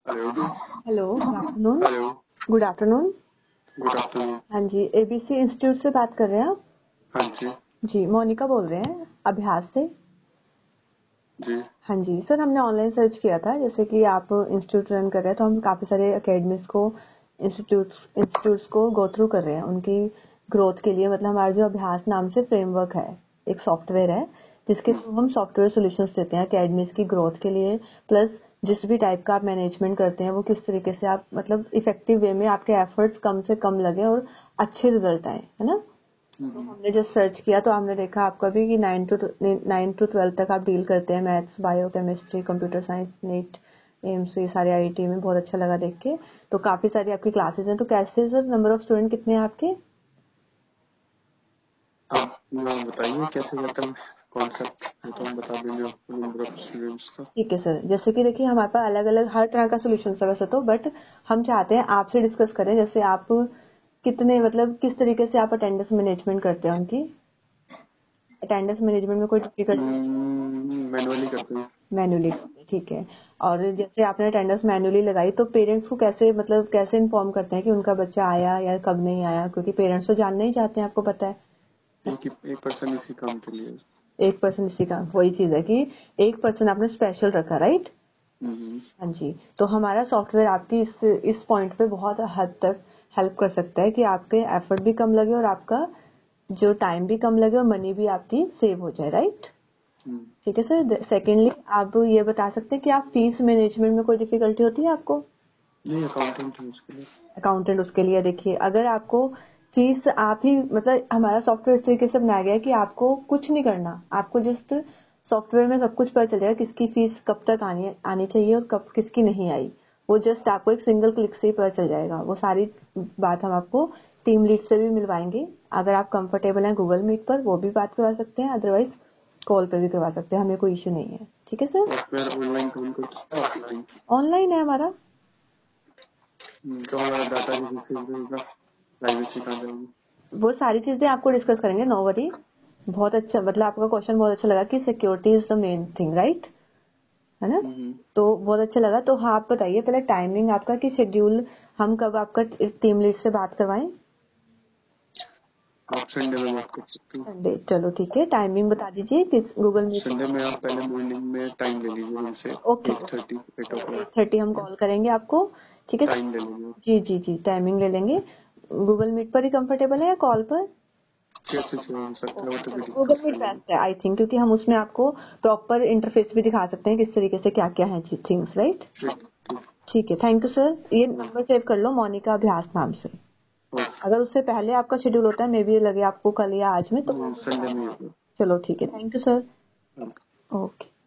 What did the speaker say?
Hello. Hello, good afternoon. Hello. Good afternoon. Good afternoon. हाँ जी, ABC institute से बात कर रहे हैं आप? हाँ जी। जी, मोनिका बोल रहे हैं अभ्यास से। जी। हाँ जी सर, हमने ऑनलाइन सर्च किया था, जैसे कि आप इंस्टीट्यूट रन कर रहे हैं, तो हम काफ़ी सारे एकेडमीज को इंस्टीट्यूट्स को गो थ्रू कर रहे हैं उनकी ग्रोथ के लिए। मतलब हमारा जो अभ्यास नाम से फ्रेमवर्क है, एक सॉफ्टवेयर है जिसके थ्रू हम सॉफ्टवेयर सॉल्यूशंस देते हैं एकेडमीज की ग्रोथ के लिए। प्लस जिस भी टाइप का आप मैनेजमेंट करते हैं वो किस तरीके से आप मतलब इफेक्टिव वे में आपके एफर्ट्स कम से कम लगे और अच्छे रिजल्ट आए, है ना। तो हमने जस्ट सर्च किया तो हमने देखा आपका भी कि 9 to 12 तक आप डील करते हैं, maths, bio, chemistry, computer science, NEET, AIIMS, ये सारे आईआईटी में। बहुत अच्छा लगा देख के। तो काफी सारी आपकी क्लासेस हैं, तो कैसे सर, नंबर ऑफ स्टूडेंट कितने हैं आपके? आप बताइए कैसे करते हैं कॉन्सेप्ट, वो तो हम बता देंगे आपको नंबर ऑफ स्टूडेंट्स का। ठीक है सर, जैसे कि देखिए हमारे पास अलग अलग हर तरह का सोल्यूशन है वैसे तो, बट हम चाहते हैं आपसे डिस्कस करें। जैसे आप कितने मतलब किस तरीके से आप अटेंडेंस मैनेजमेंट करते हैं उनकी? अटेंडेंस मैनेजमेंट में कोई डिफिकल्टी? मैनुअली करते हैं। मैन्युअली करते हैं, ठीक है। और जैसे आपने अटेंडेंस मैन्युअली लगाई तो पेरेंट्स को कैसे मतलब कैसे इन्फॉर्म करते हैं कि उनका बच्चा आया या कब नहीं आया? क्योंकि पेरेंट्स तो जानना ही चाहते हैं, आपको पता है। एक पर्सन इसी काम के लिए। एक पर्सन इसी का वही चीज है कि एक पर्सन आपने स्पेशल रखा, राइट। हम्म। हाँ जी, तो हमारा सॉफ्टवेयर आपकी इस पॉइंट पे बहुत हद तक हेल्प कर सकता है कि आपके एफर्ट भी कम लगे और आपका जो टाइम भी कम लगे और मनी भी आपकी सेव हो जाए, राइट। ठीक है सर। सेकेंडली आप ये बता सकते हैं कि आप फीस मैनेजमेंट में कोई डिफिकल्टी होती है आपको? नहीं, अकाउंटेंट है उसके लिए। अकाउंटेंट उसके लिए देखिए, अगर आपको फीस आप ही मतलब हमारा सॉफ्टवेयर इस तरीके से बनाया गया है कि आपको कुछ नहीं करना, आपको जस्ट सॉफ्टवेयर में सब कुछ पता चल जाएगा किसकी फीस कब तक आनी आनी चाहिए और कब किसकी नहीं आई। वो जस्ट आपको एक सिंगल क्लिक से ही पता चल जाएगा। वो सारी बात हम आपको टीम लीड से भी मिलवाएंगे। अगर आप कंफर्टेबल हैं गूगल मीट पर वो भी बात करवा सकते हैं, अदरवाइज कॉल पर भी करवा सकते हैं, हमें कोई इश्यू नहीं है। ठीक है सर। सॉफ्टवेयर ऑनलाइन काम करता है ऑफलाइन? ऑनलाइन है हमारा। तो हमारा डाटा जैसे सेव रहेगा, प्राइवेसी कहाँ जाएगी? वो सारी चीजें आपको डिस्कस करेंगे, नो वरी। बहुत अच्छा, मतलब आपका क्वेश्चन बहुत अच्छा लगा कि security is the main thing, right, है ना। तो बहुत अच्छा लगा। तो हाँ, आप बताइए पहले टाइमिंग आपका कि शेड्यूल हम कब आपका इस टीम लीड से बात करवाएं? आप संडे में बात कर सकते हो। संडे, चलो ठीक है। टाइमिंग बता दीजिए किस गूगल मीट। संडे में आप पहले मॉर्निंग में टाइम ले लीजिए हमसे। ओके, 8:30 8 चलो o'clock 8:30 हम कॉल करेंगे आपको। ठीक है सर? टाइम ले लेंगे। जी जी जी, टाइमिंग ले लेंगे। गूगल मीट पर ही कंफर्टेबल है या कॉल पर? कैसे से हो सकता है वो ओके, तो भी चलो गूगल डिस्कस मीट कर लेंगे। बेस्ट है आई थिंक, क्योंकि हम उसमें आपको प्रॉपर इंटरफेस भी दिखा सकते हैं किस तरीके से क्या क्या है थिंग्स, राइट। ठीक ठीक। ठीक है, थैंक यू सर। ये नंबर सेव कर लो, मोनिका अभ्यास नाम से। अगर उससे पहले आपका शेड्यूल होता है, मे बी लगे आपको कल या आज में, तो संडे में होगा। चलो ठीक है, थैंक यू सर। ओके।